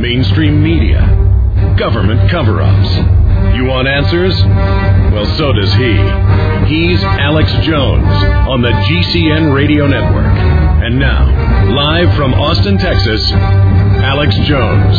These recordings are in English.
mainstream media, government cover-ups. You want answers? Well, so does he. He's Alex Jones on the GCN Radio Network. And now, live from Austin, Texas, Alex Jones.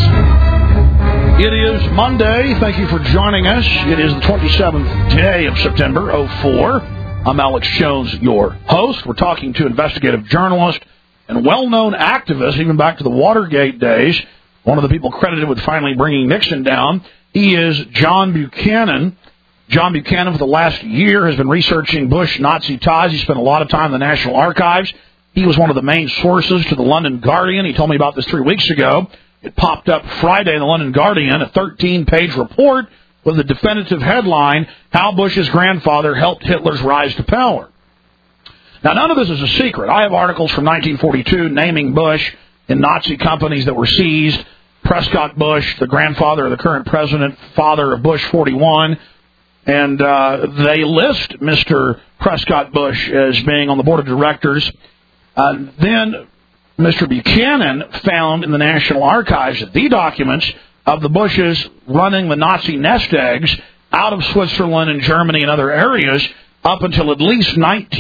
It is Monday. Thank you for joining us. It is the 27th day of September, 04. I'm Alex Jones, your host. We're talking to investigative journalist and well-known activist, even back to the Watergate days, one of the people credited with finally bringing Nixon down. He is John Buchanan. John Buchanan, for the last year, has been researching Bush Nazi ties. He spent a lot of time in the National Archives. He was one of the main sources to the London Guardian. He told me about this 3 weeks ago. It popped up Friday in the London Guardian, a 13-page report with a definitive headline, How Bush's Grandfather Helped Hitler's Rise to Power. Now, none of this is a secret. I have articles from 1942 naming Bush in Nazi companies that were seized. Prescott Bush, the grandfather of the current president, father of Bush 41. And they list Mr. Prescott Bush as being on the board of directors. Then Mr. Buchanan found in the National Archives the documents of the Bushes running the Nazi nest eggs out of Switzerland and Germany and other areas up until at least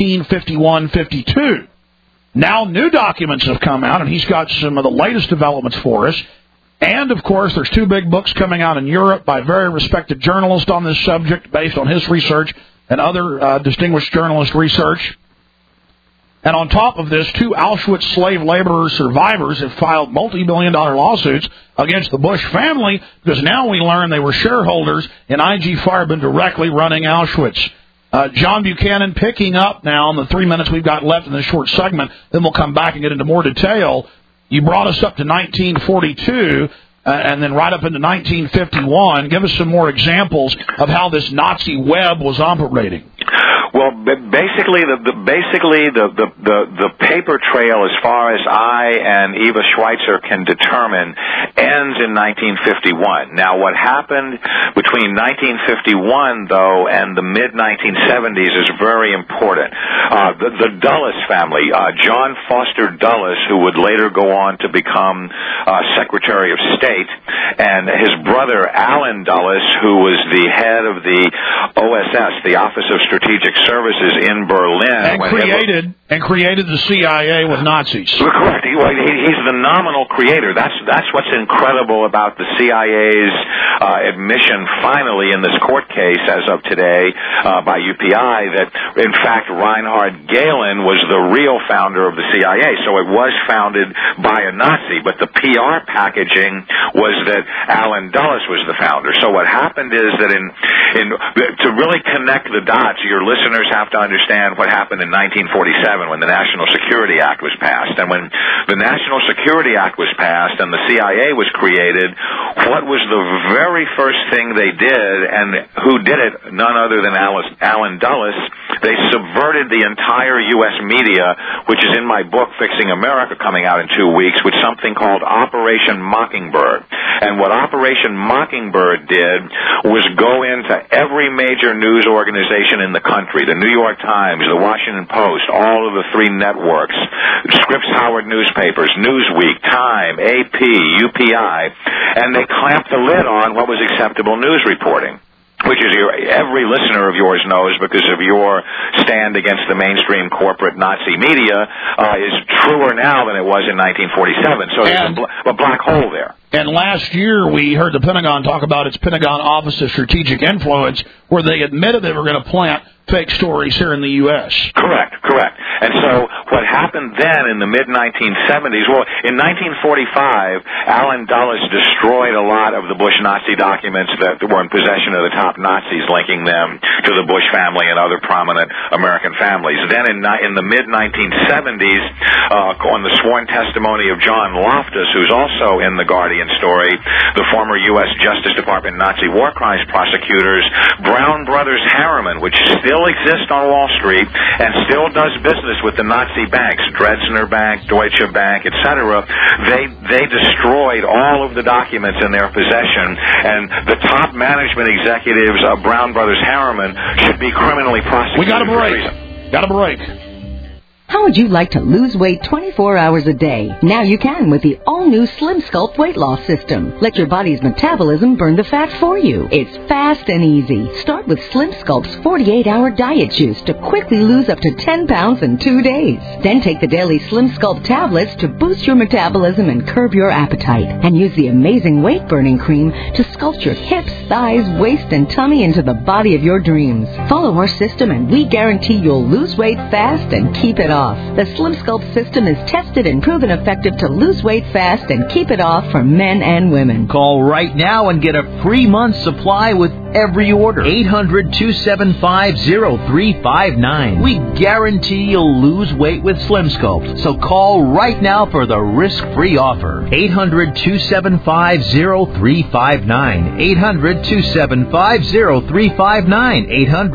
1951-52. Now new documents have come out, and he's got some of the latest developments for us. And, of course, there's two big books coming out in Europe by very respected journalists on this subject based on his research and other distinguished journalist research. And on top of this, two Auschwitz slave laborer survivors have filed multi-billion-dollar lawsuits against the Bush family because now we learn they were shareholders in IG Farben directly running Auschwitz. John Buchanan picking up now in the 3 minutes we've got left in this short segment. Then we'll come back and get into more detail. You brought us up to 1942 and then right up into 1951. Give us some more examples of how this Nazi web was operating. Well, basically, the paper trail, as far as I and Eva Schweitzer can determine, ends in 1951. Now, what happened between 1951, though, and the mid-1970s is very important. The Dulles family, John Foster Dulles, who would later go on to become Secretary of State, and his brother Allen Dulles, who was the head of the OSS, the Office of Strategic Services in Berlin, and created the CIA with Nazis. Correct. He's the nominal creator. That's what's incredible about the CIA's admission finally in this court case as of today by UPI that in fact Reinhard Gehlen was the real founder of the CIA. So it was founded by a Nazi, but the PR packaging was that Allen Dulles was the founder. So what happened is that to really connect the dots, your listeners have to understand what happened in 1947 when the National Security Act was passed. And when the National Security Act was passed and the CIA was created, what was the very first thing they did, and who did it? None other than Allen Dulles. They subverted the entire U.S. media, which is in my book, Fixing America, coming out in 2 weeks, with something called Operation Mockingbird. And what Operation Mockingbird did was go into every major news organization in the country, the New York Times, the Washington Post, all of the three networks, Scripps Howard newspapers, Newsweek, Time, AP, UPI, and they clamped the lid on what was acceptable news reporting, which is every listener of yours knows because of your stand against the mainstream corporate Nazi media is truer now than it was in 1947. So there's a black hole there. And last year we heard the Pentagon talk about its Pentagon Office of Strategic Influence, where they admitted they were going to plant fake stories here in the U.S. Correct. And so what happened then in the mid-1970s, well, in 1945, Allen Dulles destroyed a lot of the Bush Nazi documents that were in possession of the top Nazis, linking them to the Bush family and other prominent American families. Then in the mid-1970s, on the sworn testimony of John Loftus, who's also in the Guardian story, the former U.S. Justice Department Nazi war crimes prosecutors, Brown Brothers Harriman, which still exists on Wall Street and still does business with the Nazi banks, Dresdner Bank, Deutsche Bank, etc., they destroyed all of the documents in their possession, and the top management executives of Brown Brothers Harriman should be criminally prosecuted. We got a break. How would you like to lose weight 24 hours a day? Now you can with the all-new Slim Sculpt weight loss system. Let your body's metabolism burn the fat for you. It's fast and easy. Start with Slim Sculpt's 48-hour diet juice to quickly lose up to 10 pounds in 2 days. Then take the daily Slim Sculpt tablets to boost your metabolism and curb your appetite. And use the amazing weight-burning cream to sculpt your hips, thighs, waist, and tummy into the body of your dreams. Follow our system and we guarantee you'll lose weight fast and keep it off. The Slim Sculpt system is tested and proven effective to lose weight fast and keep it off for men and women. Call right now and get a free month supply with every order. 800-275-0359. We guarantee you'll lose weight with Slim Sculpt. So call right now for the risk-free offer. 800-275-0359. 800-275-0359.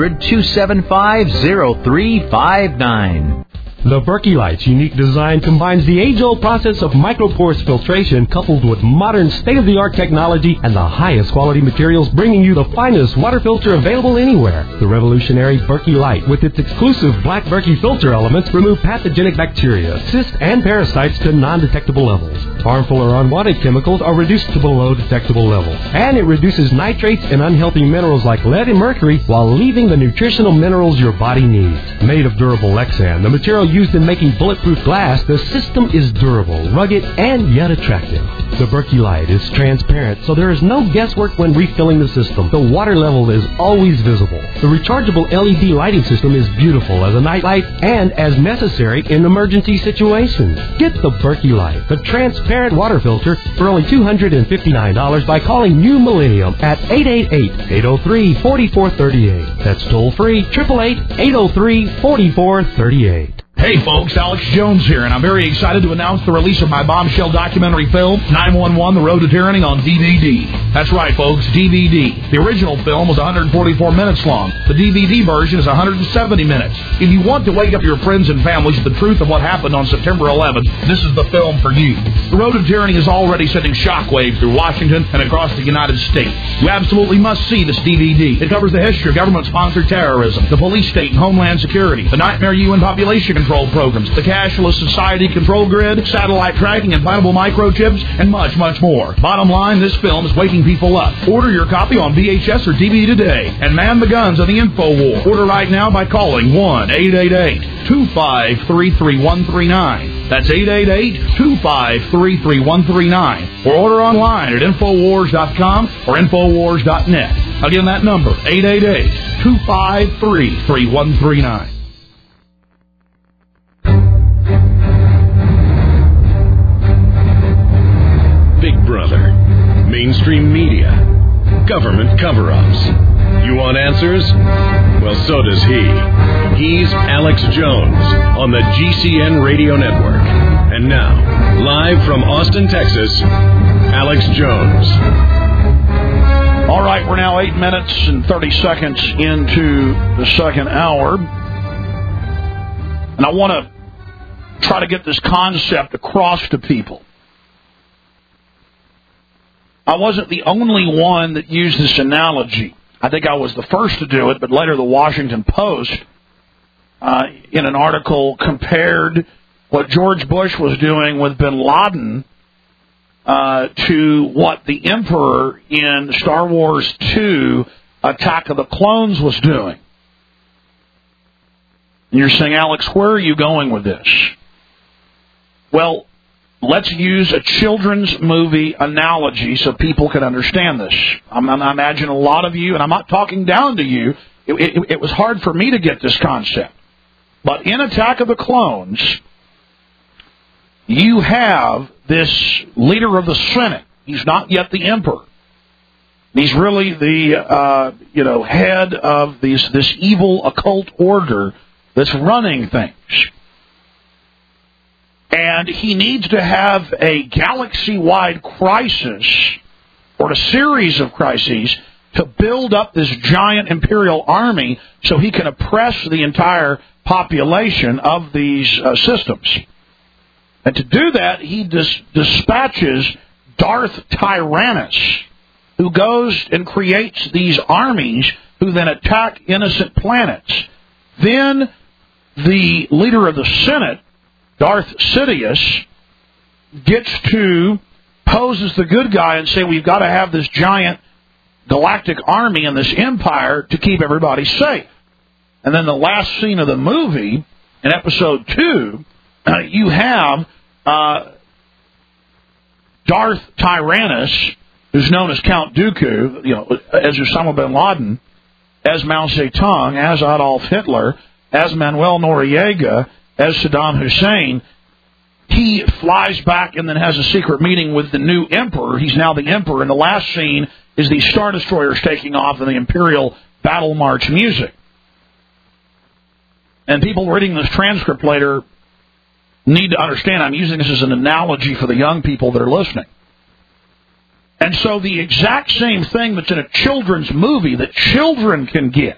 800-275-0359. The Berkey Light's unique design combines the age-old process of microporous filtration coupled with modern state-of-the-art technology and the highest quality materials, bringing you the finest water filter available anywhere. The revolutionary Berkey Light, with its exclusive black Berkey filter elements, remove pathogenic bacteria, cysts, and parasites to non-detectable levels. Harmful or unwanted chemicals are reduced to below detectable levels. And it reduces nitrates and unhealthy minerals like lead and mercury while leaving the nutritional minerals your body needs. Made of durable Lexan, the material used in making bulletproof glass, the system is durable, rugged, and yet attractive. The Berkey Light is transparent, so there is no guesswork when refilling the system. The water level is always visible. The rechargeable LED lighting system is beautiful as a night light and as necessary in emergency situations. Get the Berkey Light, the transparent water filter, for only $259 by calling New Millennium at 888-803-4438. That's toll-free, 888-803-4438. Hey folks, Alex Jones here, and I'm very excited to announce the release of my bombshell documentary film, 911: The Road to Tyranny, on DVD. That's right, folks, DVD. The original film was 144 minutes long. The DVD version is 170 minutes. If you want to wake up your friends and families with the truth of what happened on September 11th, this is the film for you. The Road to Tyranny is already sending shockwaves through Washington and across the United States. You absolutely must see this DVD. It covers the history of government-sponsored terrorism, the police state and homeland security, the nightmare UN population control programs, the cashless society control grid, satellite tracking, implantable microchips, and much, much more. Bottom line, this film is waking people up. Order your copy on VHS or DVD today and man the guns of the info war. Order right now by calling 1-888-253-3139. That's 888-253-3139. Or order online at Infowars.com or Infowars.net. Again, that number, 888-253-3139. Big Brother, mainstream media, government cover-ups. You want answers? Well, so does he. He's Alex Jones on the GCN Radio Network. And now, live from Austin, Texas, Alex Jones. All right, we're now 8 minutes and 30 seconds into the second hour. And I want to try to get this concept across to people. I wasn't the only one that used this analogy. I think I was the first to do it, but later the Washington Post, in an article, compared what George Bush was doing with bin Laden to what the Emperor in Star Wars 2, Attack of the Clones, was doing. And you're saying, Alex, where are you going with this? Well, let's use a children's movie analogy so people can understand this. I imagine a lot of you, and I'm not talking down to you, it was hard for me to get this concept. But in Attack of the Clones, you have this leader of the Senate. He's not yet the Emperor. He's really the head of this evil occult order that's running things. And he needs to have a galaxy-wide crisis, or a series of crises, to build up this giant imperial army so he can oppress the entire population of these systems. And to do that, he dispatches Darth Tyrannus, who goes and creates these armies who then attack innocent planets. Then the leader of the Senate, Darth Sidious, gets to pose as the good guy and say we've got to have this giant galactic army and this empire to keep everybody safe. And then the last scene of the movie, in episode 2, you have Darth Tyrannus, who's known as Count Dooku, as Osama bin Laden, as Mao Zedong, as Adolf Hitler, as Manuel Noriega, as Saddam Hussein. He flies back and then has a secret meeting with the new emperor. He's now the emperor. And the last scene is the Star Destroyers taking off in the Imperial Battle March music. And people reading this transcript later need to understand I'm using this as an analogy for the young people that are listening. And so the exact same thing that's in a children's movie that children can get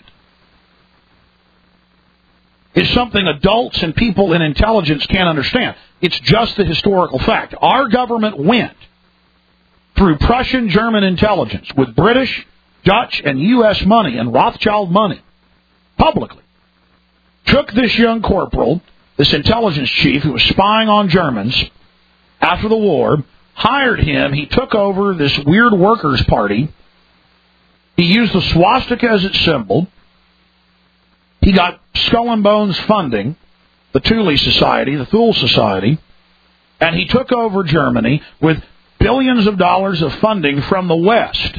is something adults and people in intelligence can't understand. It's just the historical fact. Our government went through Prussian German intelligence with British, Dutch, and U.S. money and Rothschild money publicly. Took this young corporal, this intelligence chief who was spying on Germans after the war, hired him. He took over this weird workers' party. He used the swastika as its symbol. He got Skull and Bones funding, the Thule Society, the Thule Society, and he took over Germany with billions of dollars of funding from the West.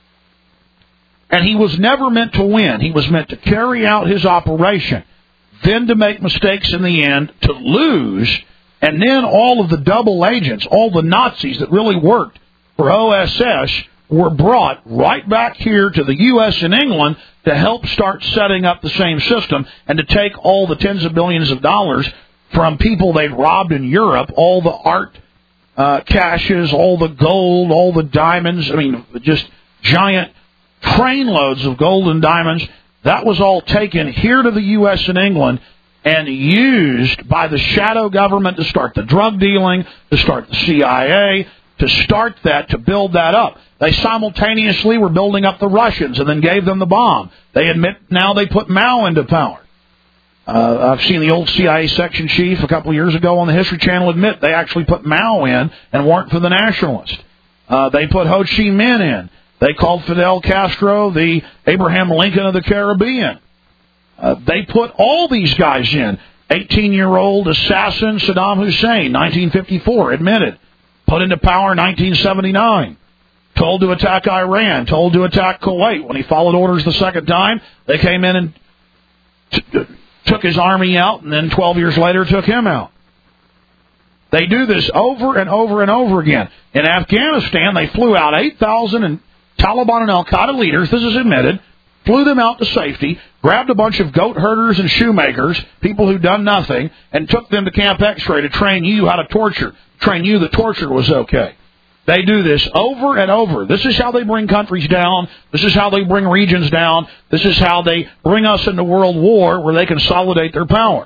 And he was never meant to win. He was meant to carry out his operation, then to make mistakes in the end, to lose, and then all of the double agents, all the Nazis that really worked for OSS, were brought right back here to the U.S. and England to help start setting up the same system and to take all the tens of billions of dollars from people they'd robbed in Europe, all the art caches, all the gold, all the diamonds, just giant trainloads of gold and diamonds. That was all taken here to the U.S. and England and used by the shadow government to start the drug dealing, to start the CIA, to start that, to build that up. They simultaneously were building up the Russians and then gave them the bomb. They admit now they put Mao into power. I've seen the old CIA section chief a couple of years ago on the History Channel admit they actually put Mao in and weren't for the nationalists. They put Ho Chi Minh in. They called Fidel Castro the Abraham Lincoln of the Caribbean. They put all these guys in. 18-year-old assassin Saddam Hussein, 1954, admitted. Put into power in 1979. Told to attack Iran. Told to attack Kuwait. When he followed orders the second time, they came in and took his army out, and then 12 years later took him out. They do this over and over and over again. In Afghanistan, they flew out 8,000 Taliban and al-Qaeda leaders, this is admitted, flew them out to safety, grabbed a bunch of goat herders and shoemakers, people who'd done nothing, and took them to Camp X-Ray to train you how to torture, train you that torture was okay. They do this over and over. This is how they bring countries down. This is how they bring regions down. This is how they bring us into world war where they consolidate their power.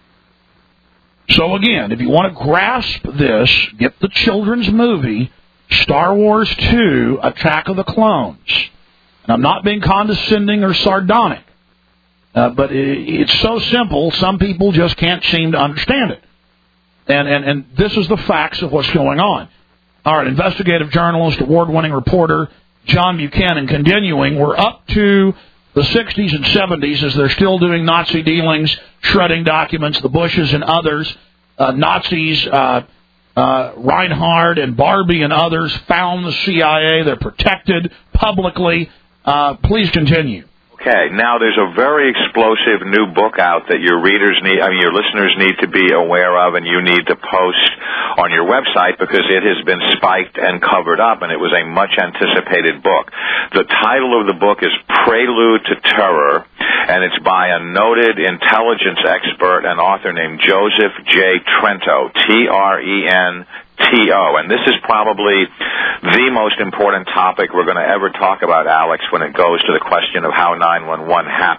So again, if you want to grasp this, get the children's movie, Star Wars 2, Attack of the Clones. And I'm not being condescending or sardonic, but it's so simple, some people just can't seem to understand it. And this is the facts of what's going on. All right, investigative journalist, award-winning reporter, John Buchanan, continuing. We're up to the 60s and 70s as they're still doing Nazi dealings, shredding documents, the Bushes and others. Nazis, Reinhard and Barbie and others found the CIA. They're protected publicly. Please continue. Okay, now there's a very explosive new book out that your readers need, your listeners need to be aware of, and you need to post on your website because it has been spiked and covered up, and it was a much anticipated book. The title of the book is Prelude to Terror, and it's by a noted intelligence expert and author named Joseph J. Trento, Trento. And this is probably the most important topic we're going to ever talk about, Alex, when it goes to the question of how 9/11 happened.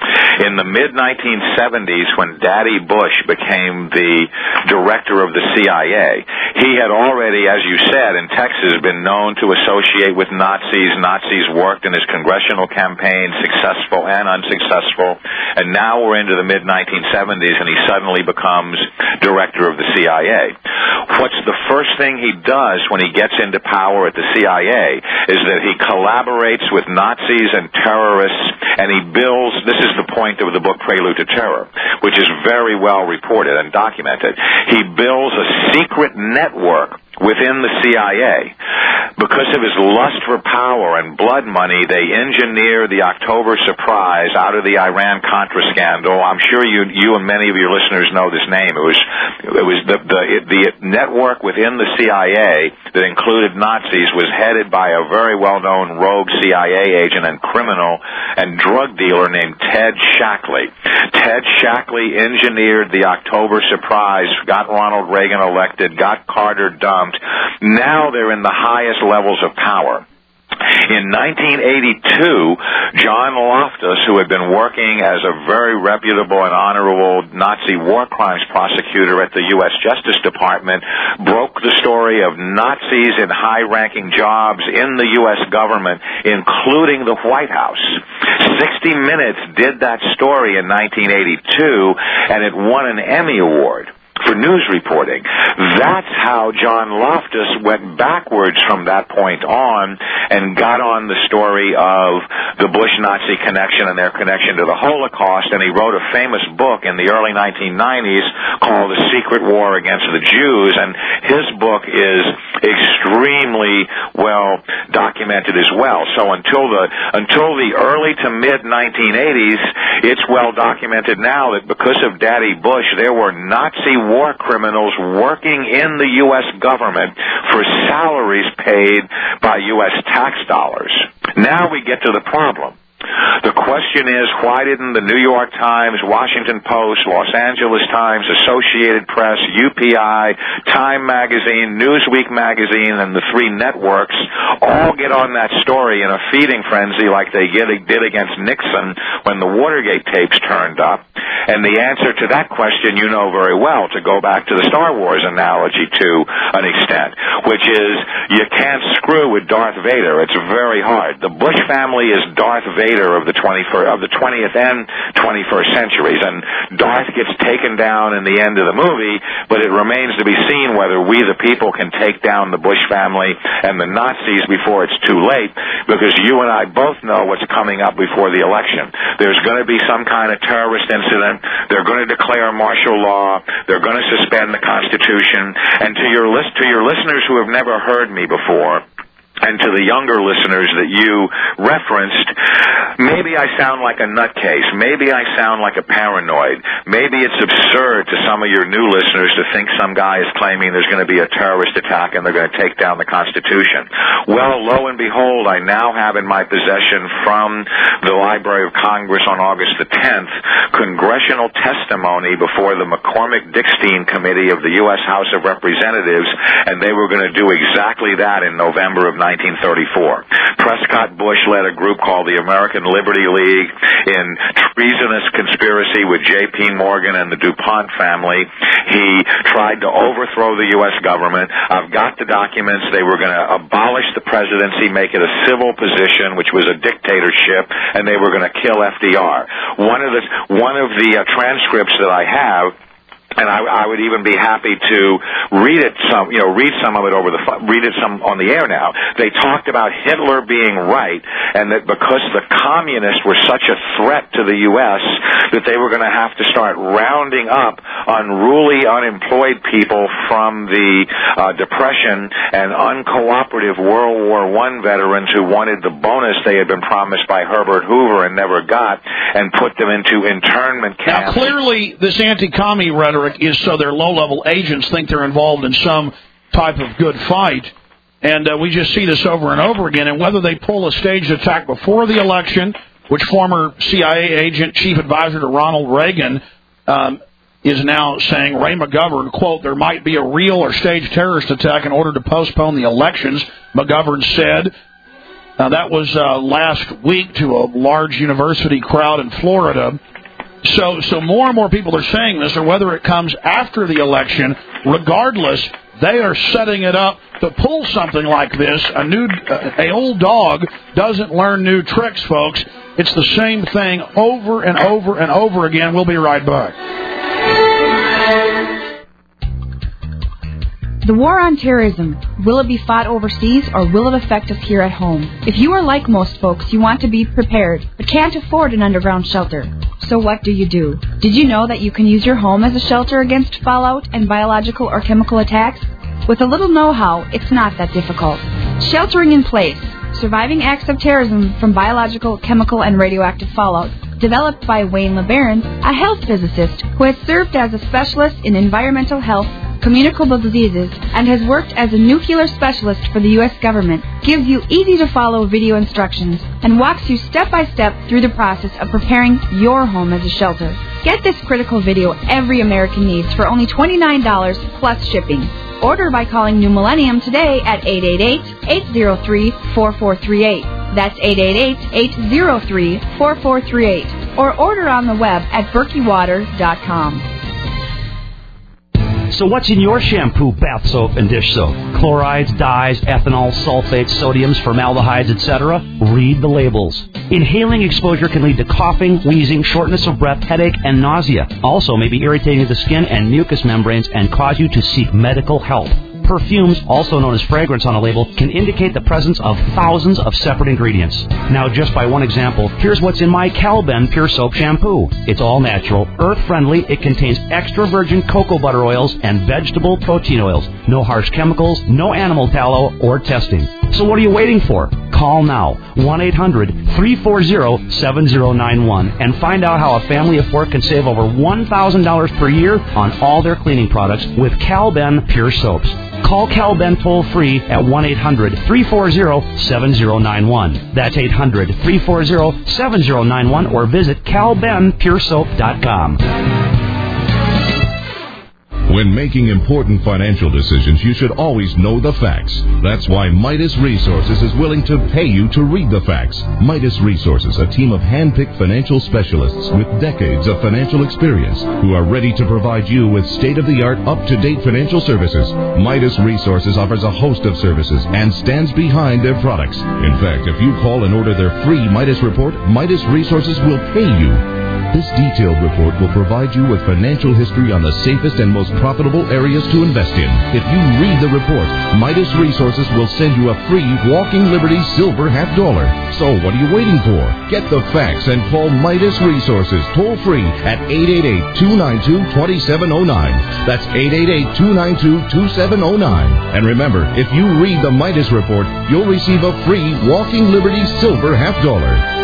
In the mid-1970s, when Daddy Bush became the director of the CIA, he had already, as you said, in Texas, been known to associate with Nazis. Nazis worked in his congressional campaign, successful and unsuccessful. And now we're into the mid-1970s, and he suddenly becomes director of the CIA. What's the first thing he does when he gets into power at the CIA is that he collaborates with Nazis and terrorists, and he builds, this is the point of the book Prelude to Terror, which is very well reported and documented. He builds a secret network within the CIA. Because of his lust for power and blood money, they engineer the October surprise out of the Iran-Contra scandal. I'm sure you and many of your listeners know this name. It was the network within the CIA that included Nazis was headed by a very well-known rogue CIA agent and criminal and drug dealer named Ted Shackley. Ted Shackley engineered the October surprise, got Ronald Reagan elected, got Carter dumped. Now they're in the highest levels of power. In 1982, John Loftus, who had been working as a very reputable and honorable Nazi war crimes prosecutor at the U.S. Justice Department, broke the story of Nazis in high-ranking jobs in the U.S. government, including the White House. 60 Minutes did that story in 1982, and it won an Emmy Award for news reporting. That's how John Loftus went backwards from that point on and got on the story of the Bush-Nazi connection and their connection to the Holocaust, and he wrote a famous book in the early 1990s called The Secret War Against the Jews, and his book is extremely well documented as well. So until the early to mid-1980s, it's well documented now that because of Daddy Bush, there were Nazi war criminals working in the U.S. government for salaries paid by U.S. tax dollars. Now we get to the problem. The question is, why didn't the New York Times, Washington Post, Los Angeles Times, Associated Press, UPI, Time Magazine, Newsweek Magazine, and the three networks all get on that story in a feeding frenzy like they did against Nixon when the Watergate tapes turned up? And the answer to that question you know very well, to go back to the Star Wars analogy to an extent, which is you can't screw with Darth Vader. It's very hard. The Bush family is Darth Vader of the 20th and 21st centuries, and Darth gets taken down in the end of the movie, but it remains to be seen whether we the people can take down the Bush family and the Nazis before it's too late, because you and I both know what's coming up before the election. There's going to be some kind of terrorist incident. They're going to declare martial law. They're going to suspend the Constitution. And to your listeners who have never heard me before, and to the younger listeners that you referenced, maybe I sound like a nutcase. Maybe I sound like a paranoid. Maybe it's absurd to some of your new listeners to think some guy is claiming there's going to be a terrorist attack and they're going to take down the Constitution. Well, lo and behold, I now have in my possession from the Library of Congress on August the 10th congressional testimony before the McCormick-Dickstein Committee of the U.S. House of Representatives, and they were going to do exactly that in November of 1934. Prescott Bush led a group called the American Liberty League in treasonous conspiracy with J.P. Morgan and the DuPont family. He tried to overthrow the U.S. government. I've got the documents. They were going to abolish the presidency, make it a civil position, which was a dictatorship, and they were going to kill FDR. One of the transcripts that I have, and I would even be happy to read some of it read it some on the air now. They talked about Hitler being right, and that because the communists were such a threat to the U.S., that they were going to have to start rounding up unruly, unemployed people from the Depression and uncooperative World War I veterans who wanted the bonus they had been promised by Herbert Hoover and never got, and put them into internment camps. Now, clearly, this anti-commie rhetoric is so their low-level agents think they're involved in some type of good fight. And we just see this over and over again. And whether they pull a staged attack before the election, which former CIA agent, chief advisor to Ronald Reagan, is now saying, Ray McGovern, quote, there might be a real or staged terrorist attack in order to postpone the elections, McGovern said. Now, that was last week to a large university crowd in Florida. So more and more people are saying this, or whether it comes after the election, regardless, they are setting it up to pull something like this. A old dog doesn't learn new tricks, folks. It's the same thing over and over and over again. We'll be right back. The war on terrorism, will it be fought overseas or will it affect us here at home? If you are like most folks, you want to be prepared, but can't afford an underground shelter. So what do? Did you know that you can use your home as a shelter against fallout and biological or chemical attacks? With a little know-how, it's not that difficult. Sheltering in Place, Surviving Acts of Terrorism from Biological, Chemical, and Radioactive Fallout, developed by Wayne LeBaron, a health physicist who has served as a specialist in environmental health, communicable diseases, and has worked as a nuclear specialist for the U.S. government, gives you easy-to-follow video instructions and walks you step-by-step through the process of preparing your home as a shelter. Get this critical video every American needs for only $29 plus shipping. Order by calling New Millennium today at 888-803-4438. That's 888-803-4438. Or order on the web at berkeywater.com. So what's in your shampoo, bath soap, and dish soap? Chlorides, dyes, ethanol, sulfates, sodiums, formaldehydes, etc.? Read the labels. Inhaling exposure can lead to coughing, wheezing, shortness of breath, headache, and nausea. Also may be irritating to the skin and mucous membranes and cause you to seek medical help. Perfumes, also known as fragrance on a label, can indicate the presence of thousands of separate ingredients. Now, just by one example, here's what's in my Calben Pure Soap Shampoo. It's all natural, earth-friendly, it contains extra virgin cocoa butter oils and vegetable protein oils. No harsh chemicals, no animal tallow, or testing. So what are you waiting for? Call now, 1-800-340-7091, and find out how a family of four can save over $1,000 per year on all their cleaning products with Calben Pure Soaps. Call Calben toll-free at 1-800-340-7091. That's 800-340-7091, or visit calbenpuresoap.com. When making important financial decisions, you should always know the facts. That's why Midas Resources is willing to pay you to read the facts. Midas Resources, a team of hand-picked financial specialists with decades of financial experience who are ready to provide you with state-of-the-art, up-to-date financial services. Midas Resources offers a host of services and stands behind their products. In fact, if you call and order their free Midas report, Midas Resources will pay you. This detailed report will provide you with financial history on the safest and most profitable areas to invest in. If you read the report, Midas Resources will send you a free Walking Liberty silver $50. So what are you waiting for? Get the facts and call Midas Resources toll-free at 888-292-2709. That's 888-292-2709. And remember, if you read the Midas report, you'll receive a free Walking Liberty silver $50.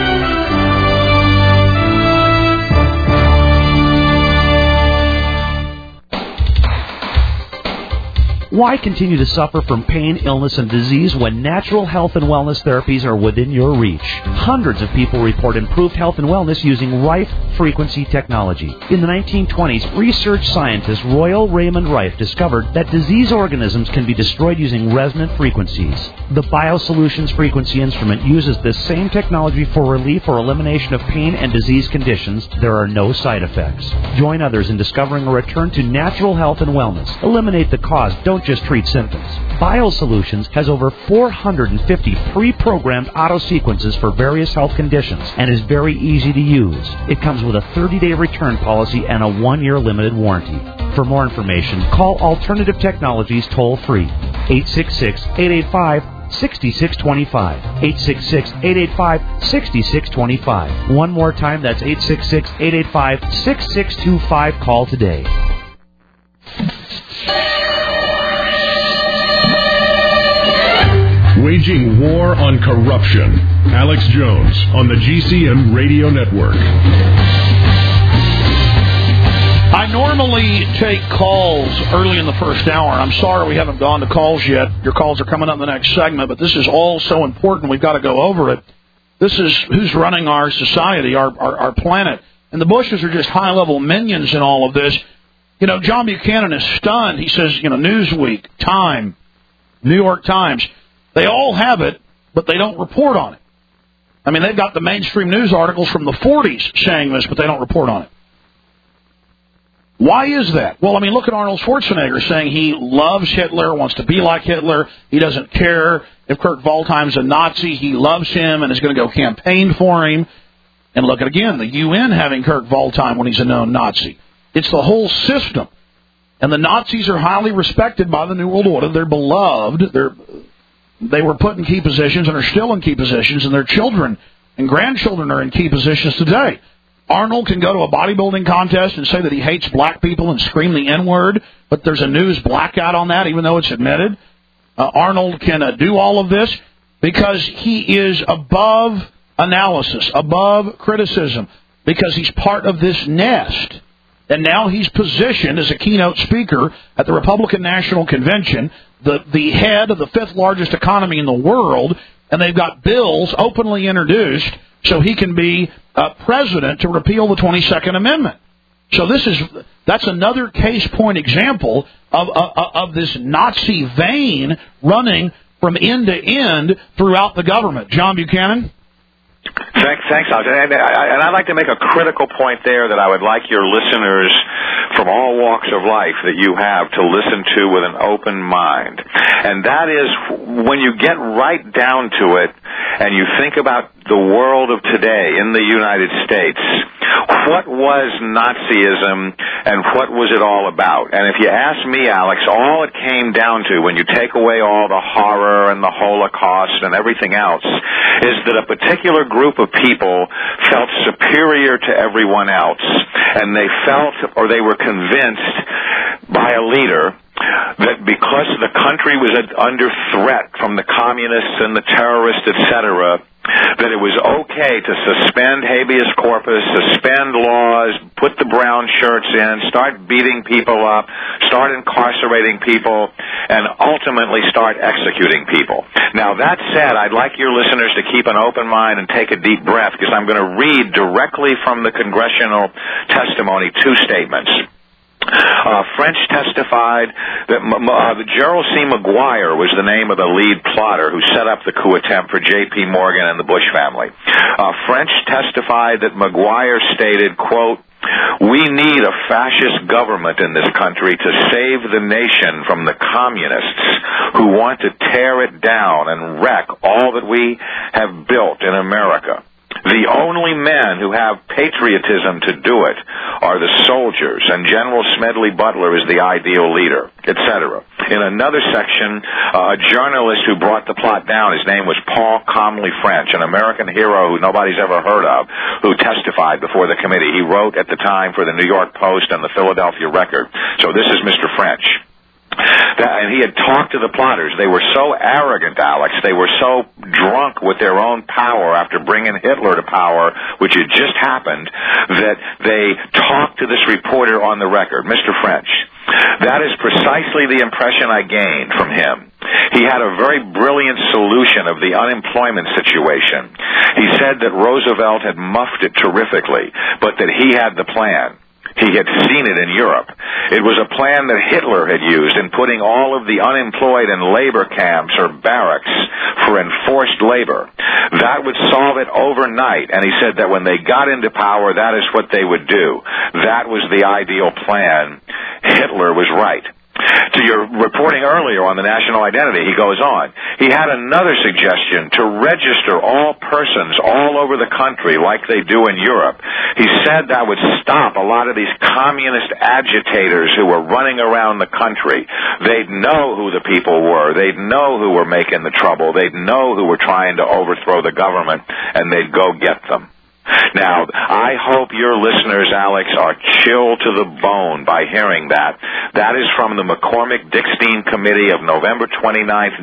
Why continue to suffer from pain, illness, and disease when natural health and wellness therapies are within your reach? Hundreds of people report improved health and wellness using Rife frequency technology. In the 1920s, research scientist Royal Raymond Rife discovered that disease organisms can be destroyed using resonant frequencies. The BioSolutions frequency instrument uses this same technology for relief or elimination of pain and disease conditions. There are no side effects. Join others in discovering a return to natural health and wellness. Eliminate the cause. Don't just treat symptoms. BioSolutions has over 450 pre-programmed auto sequences for various health conditions and is very easy to use. It comes with a 30-day return policy and a 1-year limited warranty. For more information, call Alternative Technologies toll-free, 866-885-6625, 866-885-6625. One more time, that's 866-885-6625. Call today. Waging war on corruption. Alex Jones on the GCN Radio Network. I normally take calls early in the first hour. I'm sorry we haven't gone to calls yet. Your calls are coming up in the next segment, but this is all so important we've got to go over it. This is who's running our society, our planet. And the Bushes are just high-level minions in all of this. You know, John Buchanan is stunned. He says, Newsweek, Time, New York Times, they all have it but they don't report on it. I mean, they've got the mainstream news articles from the 40s saying this, but they don't report on it. Why is that? Well, I mean, look at Arnold Schwarzenegger saying he loves Hitler, wants to be like Hitler. He doesn't care if Kurt Waldheim's a Nazi. He loves him and is going to go campaign for him. And look at, again, the UN having Kurt Waldheim when he's a known Nazi. It's the whole system. And the Nazis are highly respected by the New World Order. They're beloved. They were put in key positions and are still in key positions, and their children and grandchildren are in key positions today. Arnold can go to a bodybuilding contest and say that he hates black people and scream the N-word, but there's a news blackout on that, even though it's admitted. Arnold can do all of this because he is above analysis, above criticism, because he's part of this nest. And now he's positioned as a keynote speaker at the Republican National Convention, the head of the fifth largest economy in the world, and they've got bills openly introduced so he can be president to repeal the 22nd Amendment. So that's another case point example of this Nazi vein running from end to end throughout the government. John Buchanan? Thanks, Alex. And I'd like to make a critical point there that I would like your listeners from all walks of life that you have to listen to with an open mind. And that is, when you get right down to it and you think about the world of today in the United States, what was Nazism and what was it all about? And if you ask me, Alex, all it came down to, when you take away all the horror and the Holocaust and everything else, is that a particular group of people felt superior to everyone else, and they felt, or they were convinced by a leader, that because the country was under threat from the communists and the terrorists, etc., that it was okay to suspend habeas corpus, suspend laws, put the brown shirts in, start beating people up, start incarcerating people, and ultimately start executing people. Now, that said, I'd like your listeners to keep an open mind and take a deep breath, because I'm going to read directly from the congressional testimony two statements. French testified that Gerald C. McGuire was the name of the lead plotter who set up the coup attempt for J.P. Morgan and the Bush family. French testified that McGuire stated, quote, "We need a fascist government in this country to save the nation from the communists who want to tear it down and wreck all that we have built in America. The only men who have patriotism to do it are the soldiers, and General Smedley Butler is the ideal leader," etc. In another section, a journalist who brought the plot down, his name was Paul Comley French, an American hero who nobody's ever heard of, who testified before the committee. He wrote at the time for the New York Post and the Philadelphia Record. So this is Mr. French. And he had talked to the plotters. They were so arrogant, Alex. They were so drunk with their own power after bringing Hitler to power, which had just happened, that they talked to this reporter on the record, Mr. French. "That is precisely the impression I gained from him. He had a very brilliant solution of the unemployment situation. He said that Roosevelt had muffed it terrifically, but that he had the plan. He had seen it in Europe. It was a plan that Hitler had used in putting all of the unemployed in labor camps or barracks for enforced labor. That would solve it overnight, and he said that when they got into power, that is what they would do. That was the ideal plan. Hitler was right." To your reporting earlier on the national identity, he goes on. He had another suggestion, to register all persons all over the country like they do in Europe. He said that would stop a lot of these communist agitators who were running around the country. They'd know who the people were. They'd know who were making the trouble. They'd know who were trying to overthrow the government, and they'd go get them. Now, I hope your listeners, Alex, are chilled to the bone by hearing that. That is from the McCormick-Dickstein Committee of November 29th,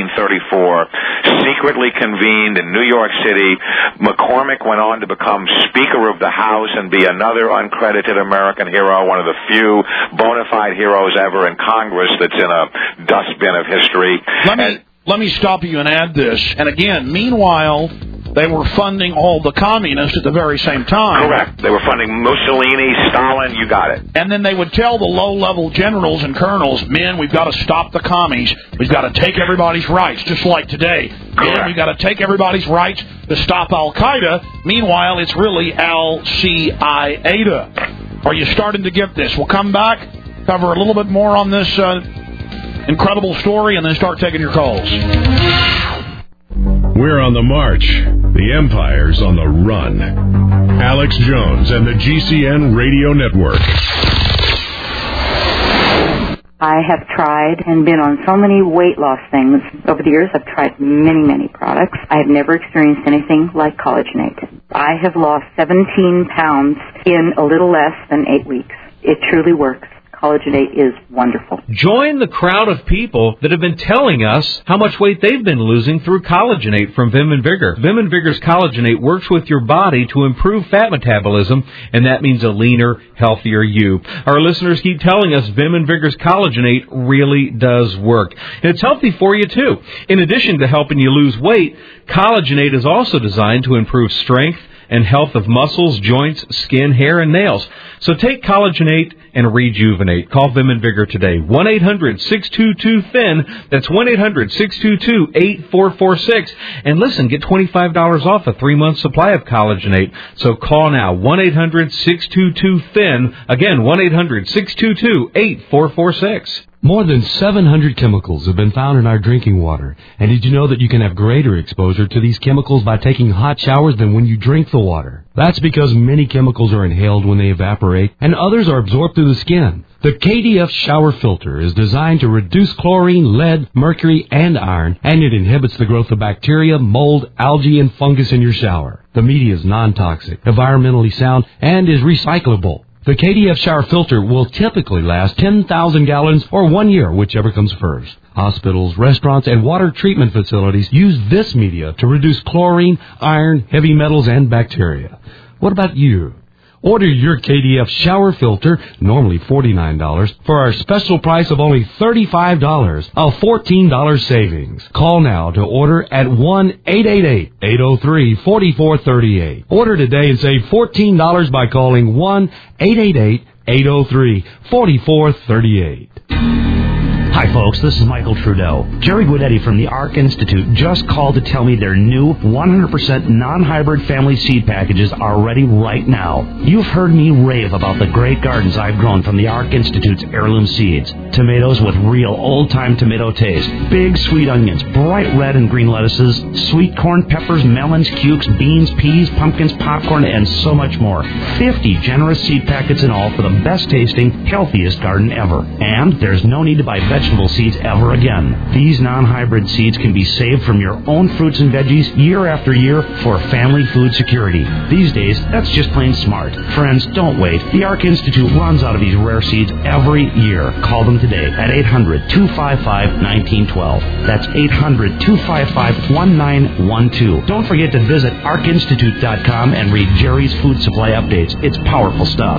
1934, secretly convened in New York City. McCormick went on to become Speaker of the House and be another uncredited American hero, one of the few bona fide heroes ever in Congress that's in a dustbin of history. Let me stop you and add this. And again, meanwhile, they were funding all the communists at the very same time. Correct. They were funding Mussolini, Stalin, you got it. And then they would tell the low-level generals and colonels, men, we've got to stop the commies. We've got to take everybody's rights, just like today. Men, we've got to take everybody's rights to stop Al-Qaeda. Meanwhile, it's really Al-Qaeda. Are you starting to get this? We'll come back, cover a little bit more on this incredible story, and then start taking your calls. We're on the march. The Empire's on the run. Alex Jones and the GCN Radio Network. I have tried and been on so many weight loss things. Over the years, I've tried many, many products. I have never experienced anything like Collagenate. I have lost 17 pounds in a little less than 8 weeks. It truly works. Collagenate is wonderful. Join the crowd of people that have been telling us how much weight they've been losing through Collagenate from Vim and Vigor. Vim and Vigor's Collagenate works with your body to improve fat metabolism, and that means a leaner, healthier you. Our listeners keep telling us Vim and Vigor's Collagenate really does work. And it's healthy for you, too. In addition to helping you lose weight, Collagenate is also designed to improve strength and health of muscles, joints, skin, hair, and nails. So take Collagenate and rejuvenate. Call Vim and Vigor today. 1-800-622-THIN. That's 1-800-622-8446. And listen, get $25 off a 3-month supply of Collagenate. So call now. 1-800-622-THIN. Again, 1-800-622-8446. More than 700 chemicals have been found in our drinking water. And did you know that you can have greater exposure to these chemicals by taking hot showers than when you drink the water? That's because many chemicals are inhaled when they evaporate, and others are absorbed through the skin. The KDF shower filter is designed to reduce chlorine, lead, mercury, and iron, and it inhibits the growth of bacteria, mold, algae, and fungus in your shower. The media is non-toxic, environmentally sound, and is recyclable. The KDF shower filter will typically last 10,000 gallons or 1 year, whichever comes first. Hospitals, restaurants, and water treatment facilities use this media to reduce chlorine, iron, heavy metals, and bacteria. What about you? Order your KDF shower filter, normally $49, for our special price of only $35, a $14 savings. Call now to order at 1-888-803-4438. Order today and save $14 by calling 1-888-803-4438. Hi, folks. This is Michael Trudeau. Jerry Guidetti from the ARC Institute just called to tell me their new 100% non-hybrid family seed packages are ready right now. You've heard me rave about the great gardens I've grown from the ARC Institute's heirloom seeds. Tomatoes with real old-time tomato taste. Big sweet onions, bright red and green lettuces, sweet corn, peppers, melons, cukes, beans, peas, pumpkins, popcorn, and so much more. 50 generous seed packets in all for the best-tasting, healthiest garden ever. And there's no need to buy vegetable seeds ever again. These non-hybrid seeds can be saved from your own fruits and veggies year after year for family food security. These days, that's just plain smart. Friends, don't wait. The ARC Institute runs out of these rare seeds every year. Call them today at 800-255-1912. That's 800-255-1912. Don't forget to visit arcinstitute.com and read Jerry's food supply updates. It's powerful stuff.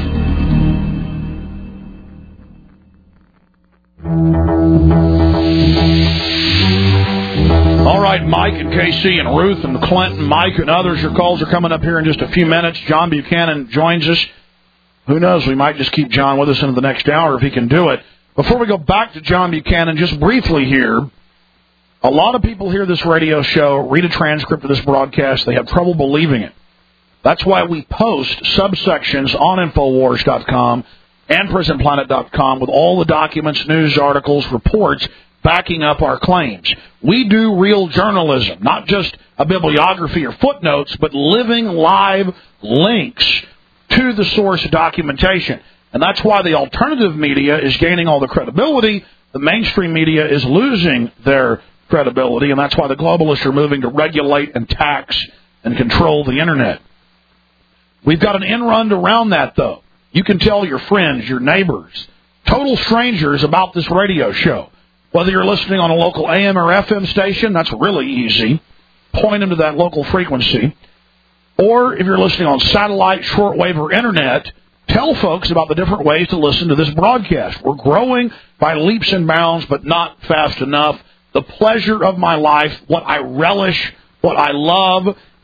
All right, Mike and Casey and Ruth and Clinton, Mike and others, your calls are coming up here in just a few minutes. John Buchanan joins us. Who knows, we might just keep John with us into the next hour if he can do it. Before we go back to John Buchanan, just briefly here, a lot of people hear this radio show, read a transcript of this broadcast, they have trouble believing it. That's why we post subsections on Infowars.com and PrisonPlanet.com with all the documents, news articles, reports backing up our claims. We do real journalism, not just a bibliography or footnotes, but living live links to the source documentation. And that's why the alternative media is gaining all the credibility. The mainstream media is losing their credibility, and that's why the globalists are moving to regulate and tax and control the Internet. We've got an end run around that, though. You can tell your friends, your neighbors, total strangers about this radio show. Whether you're listening on a local AM or FM station, that's really easy. Point them to that local frequency. Or if you're listening on satellite, shortwave, or Internet, tell folks about the different ways to listen to this broadcast. We're growing by leaps and bounds, but not fast enough. The pleasure of my life, what I relish, what I love,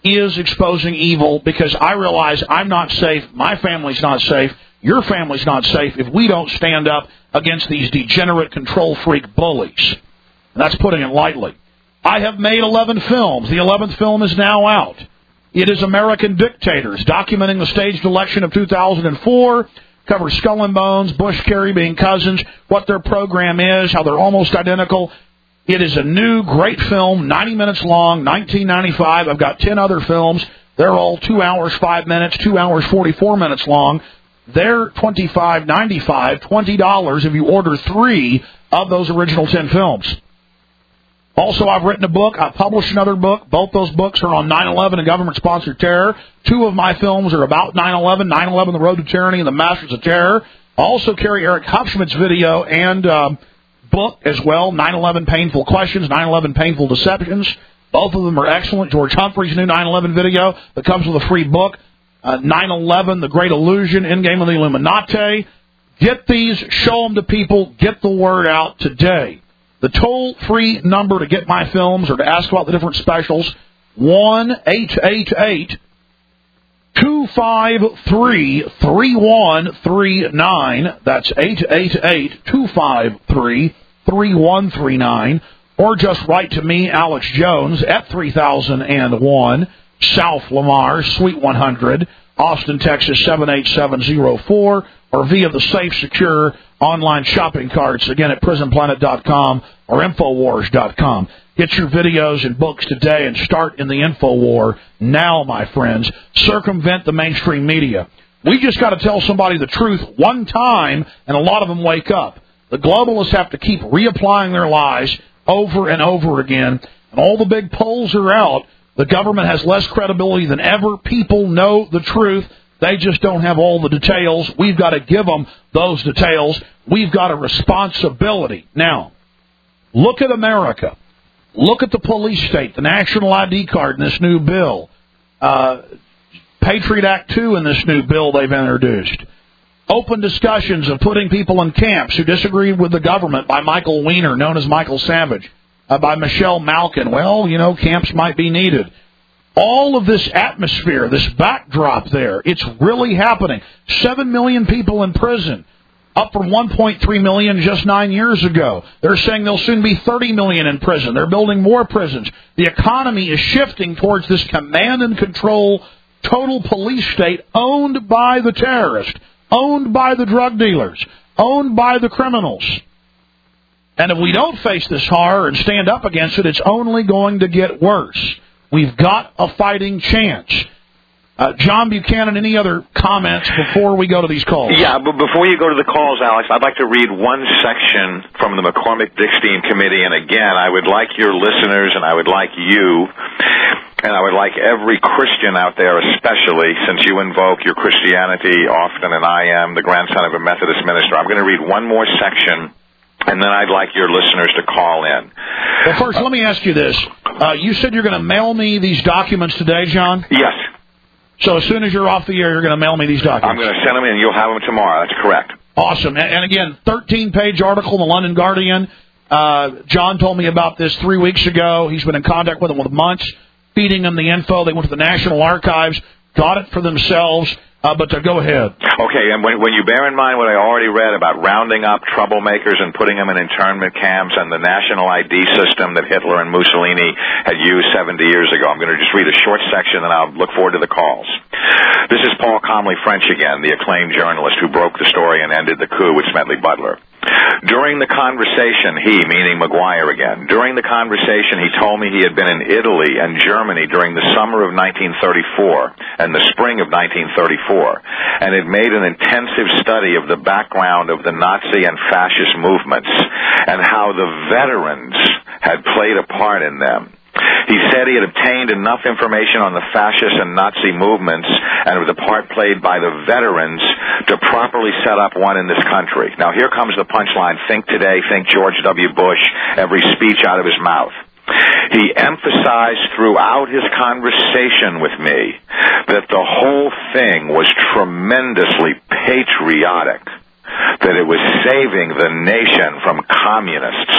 is exposing evil, because I realize I'm not safe, my family's not safe, your family's not safe if we don't stand up against these degenerate control freak bullies. And that's putting it lightly. I have made 11 films. The 11th film is now out. It is American Dictators, documenting the staged election of 2004, covers Skull and Bones, Bush, Kerry being cousins, what their program is, how they're almost identical. It is a new, great film, 90 minutes long, $19.95. I've got 10 other films. They're all 2 hours, 5 minutes, 2 hours, 44 minutes long. They're $25.95, $20 if you order 3 of those original 10 films. Also, I've written a book. I've published another book. Both those books are on 9/11 and government-sponsored terror. 2 of my films are about 9/11, 9/11, The Road to Tyranny, and The Masters of Terror. I also carry Eric Hupschmidt's video and book as well, 9/11 Painful Questions, 9/11 Painful Deceptions. Both of them are excellent. George Humphrey's new 9/11 video that comes with a free book. 9/11, The Great Illusion, Endgame of the Illuminati. Get these, show them to people, get the word out today. The toll-free number to get my films or to ask about the different specials, 1-888-253-3139. That's 888-253-3139. Or just write to me, Alex Jones, at 3001 South Lamar, Suite 100, Austin, Texas, 78704, or via the safe, secure online shopping carts, again at prisonplanet.com or Infowars.com. Get your videos and books today and start in the Infowar now, my friends. Circumvent the mainstream media. We just got to tell somebody the truth one time, and a lot of them wake up. The globalists have to keep reapplying their lies over and over again, and all the big polls are out. The government has less credibility than ever. People know the truth. They just don't have all the details. We've got to give them those details. We've got a responsibility. Now, look at America. Look at the police state, the national ID card in this new bill. Patriot Act 2 in this new bill they've introduced. Open discussions of putting people in camps who disagree with the government by Michael Weiner, known as Michael Savage, by Michelle Malkin. Well, you know, camps might be needed. All of this atmosphere, this backdrop there, it's really happening. 7 million people in prison, up from 1.3 million just 9 years ago. They're saying there'll soon be 30 million in prison. They're building more prisons. The economy is shifting towards this command and control total police state owned by the terrorists, owned by the drug dealers, owned by the criminals. And if we don't face this horror and stand up against it, it's only going to get worse. We've got a fighting chance. John Buchanan, any other comments before we go to these calls? Yeah, but before you go to the calls, Alex, I'd like to read one section from the McCormick-Dickstein Committee. And again, I would like your listeners, and I would like you, and I would like every Christian out there, especially since you invoke your Christianity often, and I am the grandson of a Methodist minister. I'm going to read one more section, and then I'd like your listeners to call in. Well, first, let me ask you this. You said you're going to mail me these documents today, John? Yes. So as soon as you're off the air, you're going to mail me these documents? I'm going to send them in. You'll have them tomorrow. That's correct. Awesome. And again, 13-page article in the London Guardian. John told me about this 3 weeks ago. He's been in contact with them with months, feeding them the info. They went to the National Archives, got it for themselves. But go ahead. Okay, and when you bear in mind what I already read about rounding up troublemakers and putting them in internment camps and the national ID system that Hitler and Mussolini had used 70 years ago, I'm going to just read a short section and I'll look forward to the calls. This is Paul Comley French again, the acclaimed journalist who broke the story and ended the coup with Smedley Butler. During the conversation, he, meaning McGuire again, during the conversation he told me he had been in Italy and Germany during the summer of 1934 and the spring of 1934 and had made an intensive study of the background of the Nazi and fascist movements and how the veterans had played a part in them. He said he had obtained enough information on the fascist and Nazi movements and of the part played by the veterans to properly set up one in this country. Now, here comes the punchline. Think today, think George W. Bush, every speech out of his mouth. He emphasized throughout his conversation with me that the whole thing was tremendously patriotic, that it was saving the nation from communists,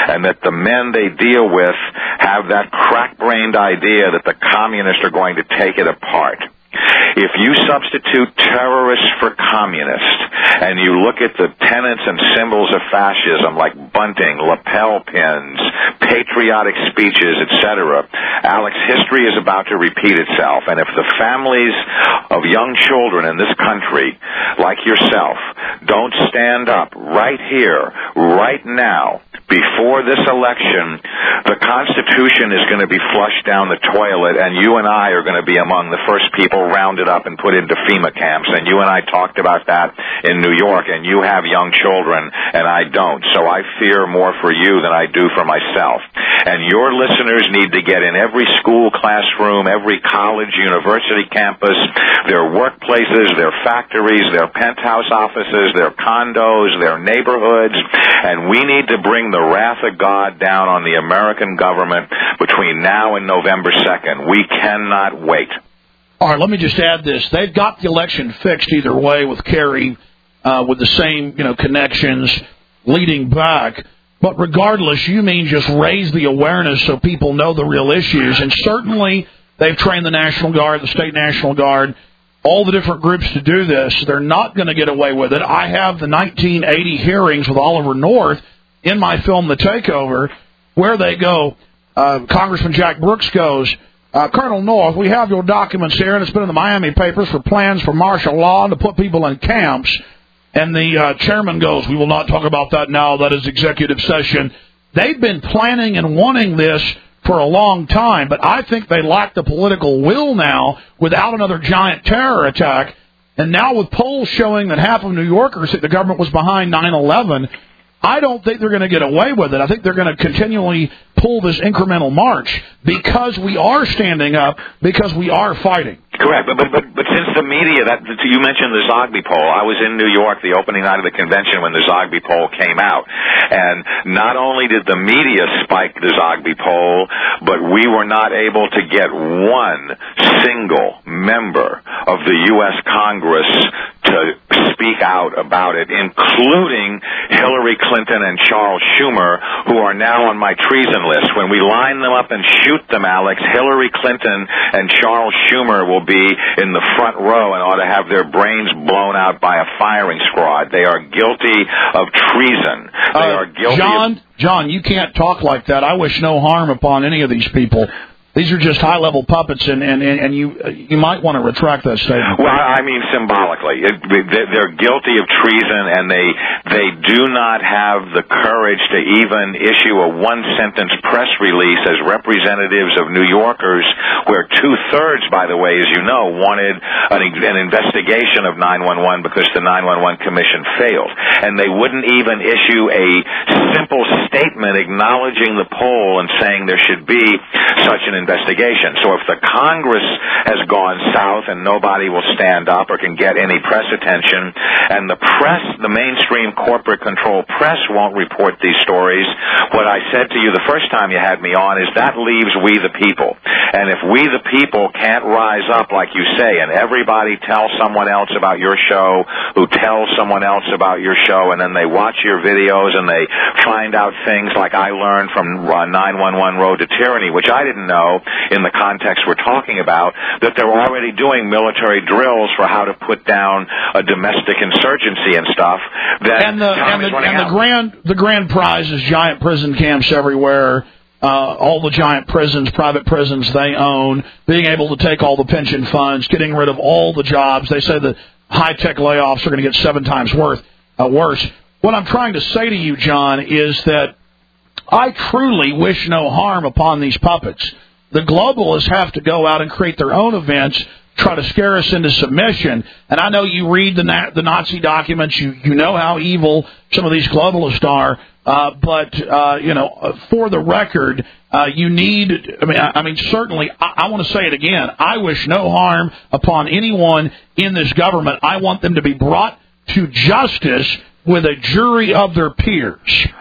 and that the men they deal with have that crack-brained idea that the communists are going to take it apart. If you substitute terrorists for communists, and you look at the tenets and symbols of fascism like bunting, lapel pins, patriotic speeches, etc., Alex, history is about to repeat itself. And if the families of young children in this country, like yourself, don't stand up right here, right now, before this election, the Constitution is going to be flushed down the toilet, and you and I are going to be among the first people rounded up and put into FEMA camps. And you and I talked about that in New York, and you have young children, and I don't. So I fear more for you than I do for myself. And your listeners need to get in every school classroom, every college, university campus, their workplaces, their factories, their penthouse offices, their condos, their neighborhoods, and we need to bring the wrath of God down on the American government between now and November 2nd. We cannot wait. All right, let me just add this. They've got the election fixed either way with Kerry, with the same, connections leading back. But regardless, you mean just raise the awareness so people know the real issues. And certainly they've trained the National Guard, the State National Guard, all the different groups to do this. They're not going to get away with it. I have the 1980 hearings with Oliver North in my film, The Takeover, where they go, Congressman Jack Brooks goes, Colonel North, we have your documents here, and it's been in the Miami papers for plans for martial law to put people in camps. And the chairman goes, we will not talk about that now. That is executive session. They've been planning and wanting this for a long time, but I think they lack the political will now without another giant terror attack. And now with polls showing that half of New Yorkers think the government was behind 9/11, I don't think they're going to get away with it. I think they're going to continually pull this incremental march because we are standing up, because we are fighting. Correct, but since the media, you mentioned the Zogby poll. I was in New York the opening night of the convention when the Zogby poll came out, and not only did the media spike the Zogby poll, but we were not able to get one single member of the U.S. Congress to speak out about it, including Hillary Clinton and Charles Schumer, who are now on my treason list. When we line them up and shoot them, Alex, Hillary Clinton and Charles Schumer will be in the front row and ought to have their brains blown out by a firing squad. They are guilty of treason. They are guilty John, you can't talk like that. I wish no harm upon any of these people. These are just high-level puppets, and you might want to retract that statement. Well, I mean symbolically. They're guilty of treason, and they do not have the courage to even issue a one-sentence press release as representatives of New Yorkers, where two-thirds, by the way, as you know, wanted an investigation of 911 because the 911 Commission failed. And they wouldn't even issue a simple statement acknowledging the poll and saying there should be such an investigation. So if the Congress has gone south and nobody will stand up or can get any press attention, and the press, the mainstream corporate control press won't report these stories, what I said to you the first time you had me on is that leaves we the people. And if we the people can't rise up like you say, and everybody tells someone else about your show, who tells someone else about your show, and then they watch your videos and they find out things like I learned from 911 Road to Tyranny, which I didn't know in the context we're talking about, that they're already doing military drills for how to put down a domestic insurgency and stuff. The grand prize is giant prison camps everywhere. All the giant prisons, private prisons they own, being able to take all the pension funds, getting rid of all the jobs. They say the high-tech layoffs are going to get 7 times worse. What I'm trying to say to you, John, is that I truly wish no harm upon these puppets. The globalists have to go out and create their own events, try to scare us into submission. And I know you read the Nazi documents. You know how evil some of these globalists are. But for the record, you need. I mean, certainly, I want to say it again. I wish no harm upon anyone in this government. I want them to be brought to justice with a jury of their peers.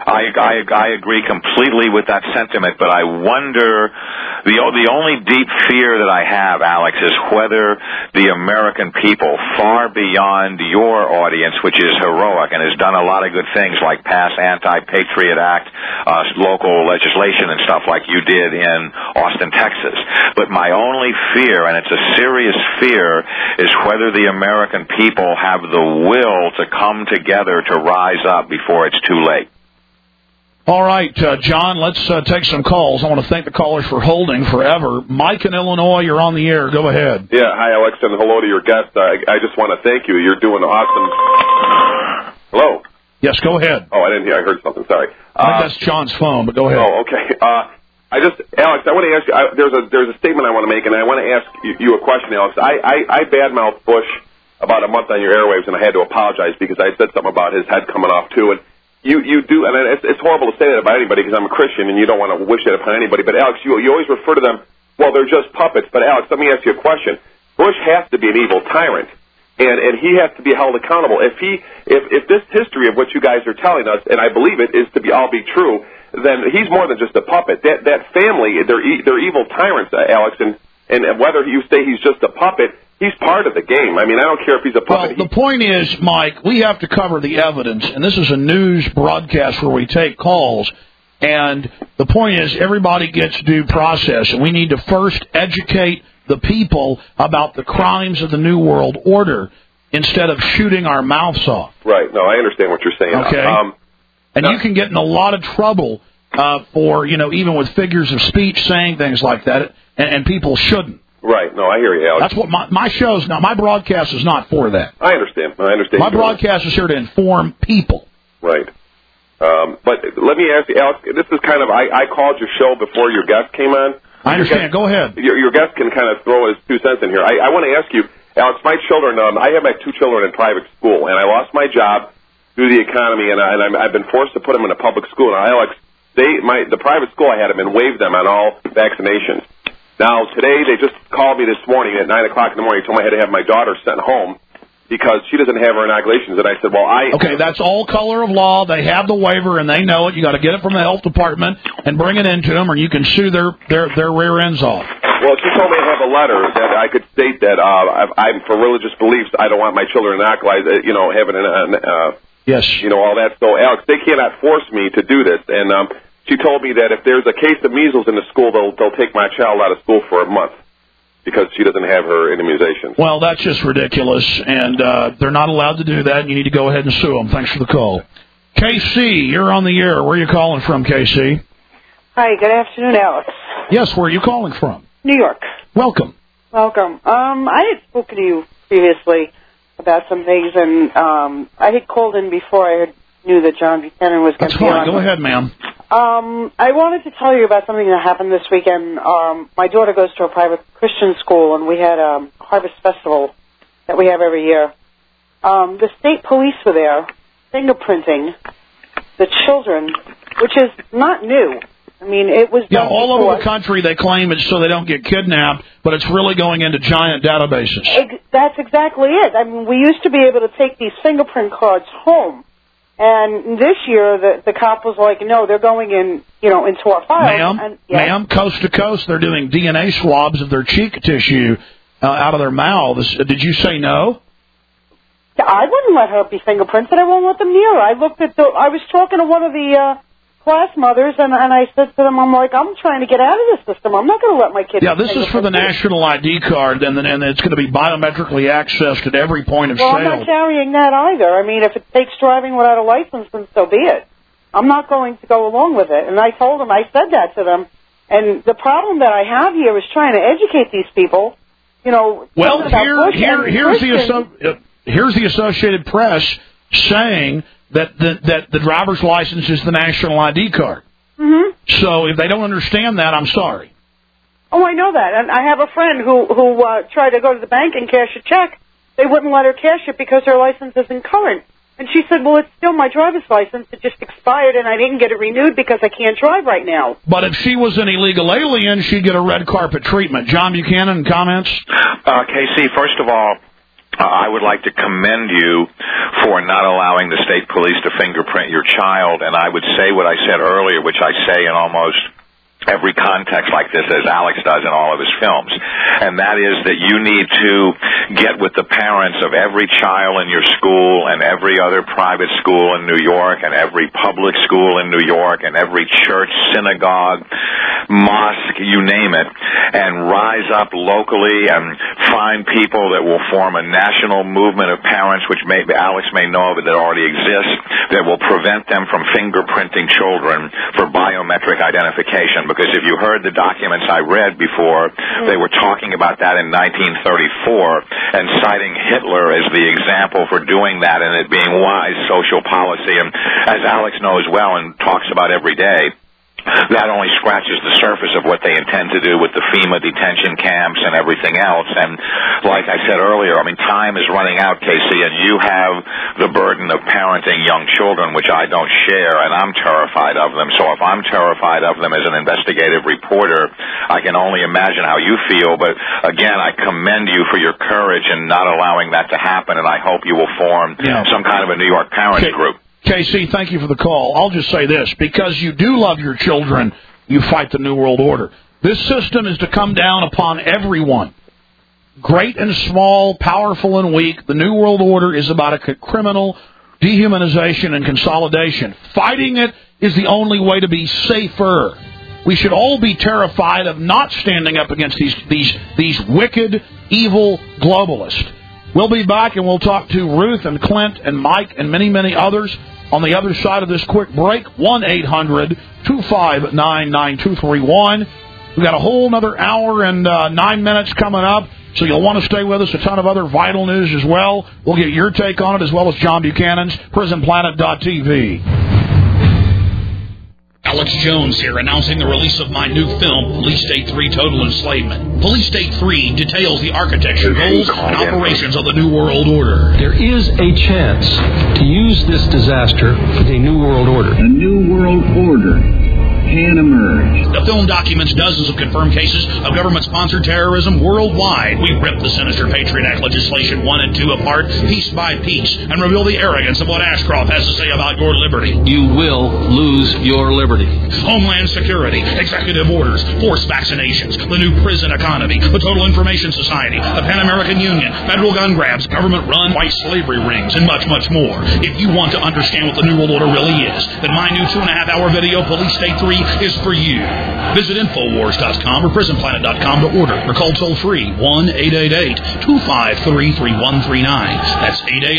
I agree completely with that sentiment, but I wonder, the only deep fear that I have, Alex, is whether the American people, far beyond your audience, which is heroic and has done a lot of good things like pass Anti-Patriot Act, local legislation and stuff like you did in Austin, Texas. But my only fear, and it's a serious fear, is whether the American people have the will to come together to rise up before it's too late. All right, John, let's take some calls. I want to thank the callers for holding forever. Mike in Illinois, you're on the air. Go ahead. Yeah, hi, Alex, and hello to your guest. I just want to thank you. You're doing awesome. Hello? Yes, go ahead. Oh, I didn't hear. I heard something. Sorry. I think that's John's phone, but go ahead. Oh, okay. Alex, I want to ask you, there's a statement I want to make, and I want to ask you a question, Alex. I badmouthed Bush about a month on your airwaves, and I had to apologize because I said something about his head coming off, too, and you do, and it's horrible to say that about anybody because I'm a Christian and you don't want to wish that upon anybody. But Alex, you always refer to them, well, they're just puppets. But Alex, let me ask you a question. Bush has to be an evil tyrant, and he has to be held accountable. If this history of what you guys are telling us, and I believe it is to be all be true, then he's more than just a puppet. That family, they're evil tyrants, Alex, and whether you say he's just a puppet, he's part of the game. I mean, I don't care if he's a puppet. Well, the point is, Mike, we have to cover the evidence, and this is a news broadcast where we take calls, and the point is everybody gets due process, and we need to first educate the people about the crimes of the New World Order instead of shooting our mouths off. Right. No, I understand what you're saying. Okay. And you can get in a lot of trouble for, even with figures of speech saying things like that, and people shouldn't. Right. No, I hear you, Alex. That's what my show's not. My broadcast is not for that. I understand. My broadcast is here to inform people. Right. But let me ask you, Alex, this is kind of, I called your show before your guest came on. I understand. Go ahead. Your guest can kind of throw his 2 cents in here. I want to ask you, Alex, my children, I have my 2 children in private school, and I lost my job due to the economy, and I've been forced to put them in a public school. Now, Alex, the private school I had them in waived them on all vaccinations. Now, today, they just called me this morning at 9 o'clock in the morning and told me I had to have my daughter sent home because she doesn't have her inoculations. And I said, Okay, that's all color of law. They have the waiver, and they know it. You got to get it from the health department and bring it into them, or you can sue their rear ends off. Well, she told me to have a letter that I could state that I'm for religious beliefs. I don't want my children inoculated, having yes, all that. So, Alex, they cannot force me to do this. And she told me that if there's a case of measles in the school, they'll take my child out of school for a month because she doesn't have her immunizations. Well, that's just ridiculous, and they're not allowed to do that, and you need to go ahead and sue them. Thanks for the call. KC, you're on the air. Where are you calling from, KC? Hi, good afternoon, Alex. Yes, where are you calling from? New York. Welcome. Welcome. I had spoken to you previously about some things, and I had called in before I knew that John Buchanan was going to be on. That's fine. Go ahead, ma'am. I wanted to tell you about something that happened this weekend. My daughter goes to a private Christian school, and we had a Harvest Festival that we have every year. The state police were there fingerprinting the children, which is not new. I mean, it was done all before. over the country they claim it's so they don't get kidnapped, but it's really going into giant databases. That's exactly it. I mean, we used to be able to take these fingerprint cards home. And this year, the cop was like, no, they're going in, into our files. Ma'am, coast to coast, they're doing DNA swabs of their cheek tissue out of their mouths. Did you say no? I wouldn't let her be fingerprinted. I won't let them near her. I was talking to one of the class mothers, and I said to them, I'm trying to get out of this system. I'm not going to let my kid. Yeah, this is for the national ID card, and it's going to be biometrically accessed at every point of sale. I'm not carrying that either. I mean, if it takes driving without a license, then so be it. I'm not going to go along with it. And I told them, I said that to them. And the problem that I have here is trying to educate these people. Well, here's the Associated Press saying that the driver's license is the national ID card. Mm-hmm. So if they don't understand that, I'm sorry. Oh, I know that. And I have a friend who tried to go to the bank and cash a check. They wouldn't let her cash it because her license isn't current. And she said, well, it's still my driver's license. It just expired, and I didn't get it renewed because I can't drive right now. But if she was an illegal alien, she'd get a red carpet treatment. John Buchanan, comments? Casey, first of all, I would like to commend you for not allowing the state police to fingerprint your child, and I would say what I said earlier, which I say in almost every context like this, as Alex does in all of his films, and that is that you need to get with the parents of every child in your school and every other private school in New York and every public school in New York and every church, synagogue, mosque, you name it, and rise up locally and find people that will form a national movement of parents, which Alex may know of, that already exists, that will prevent them from fingerprinting children for biometric identification. Because if you heard the documents I read before, they were talking about that in 1934 and citing Hitler as the example for doing that and it being wise social policy. And as Alex knows well and talks about every day, that only scratches the surface of what they intend to do with the FEMA detention camps and everything else. And like I said earlier, I mean, time is running out, Casey, and you have the burden of parenting young children, which I don't share, and I'm terrified of them. So if I'm terrified of them as an investigative reporter, I can only imagine how you feel. But again, I commend you for your courage in not allowing that to happen, and I hope you will form some kind of a New York parents group. Casey, thank you for the call. I'll just say this. Because you do love your children, you fight the New World Order. This system is to come down upon everyone. Great and small, powerful and weak. The New World Order is about a criminal dehumanization and consolidation. Fighting it is the only way to be safer. We should all be terrified of not standing up against these wicked, evil globalists. We'll be back and we'll talk to Ruth and Clint and Mike and many, many others on the other side of this quick break. 1-800-259-9231. We've got a whole another hour and 9 minutes coming up, so you'll want to stay with us. A ton of other vital news as well. We'll get your take on it as well as John Buchanan's PrisonPlanet.tv. Alex Jones here, announcing the release of my new film, Police State 3 Total Enslavement. Police State 3 details the architecture, goals, and operations of the New World Order. There is a chance to use this disaster for the New World Order. A New World Order can emerge. The film documents dozens of confirmed cases of government-sponsored terrorism worldwide. We rip the sinister Patriot Act legislation 1 and 2 apart, piece by piece, and reveal the arrogance of what Ashcroft has to say about your liberty. You will lose your liberty. Homeland Security, executive orders, forced vaccinations, the new prison economy, the Total Information Society, the Pan American Union, federal gun grabs, government-run white slavery rings, and much, much more. If you want to understand what the New World Order really is, then my new 2.5-hour video, Police State 3, is for you. Visit Infowars.com or PrisonPlanet.com to order or call toll-free 1-888-253-3139. That's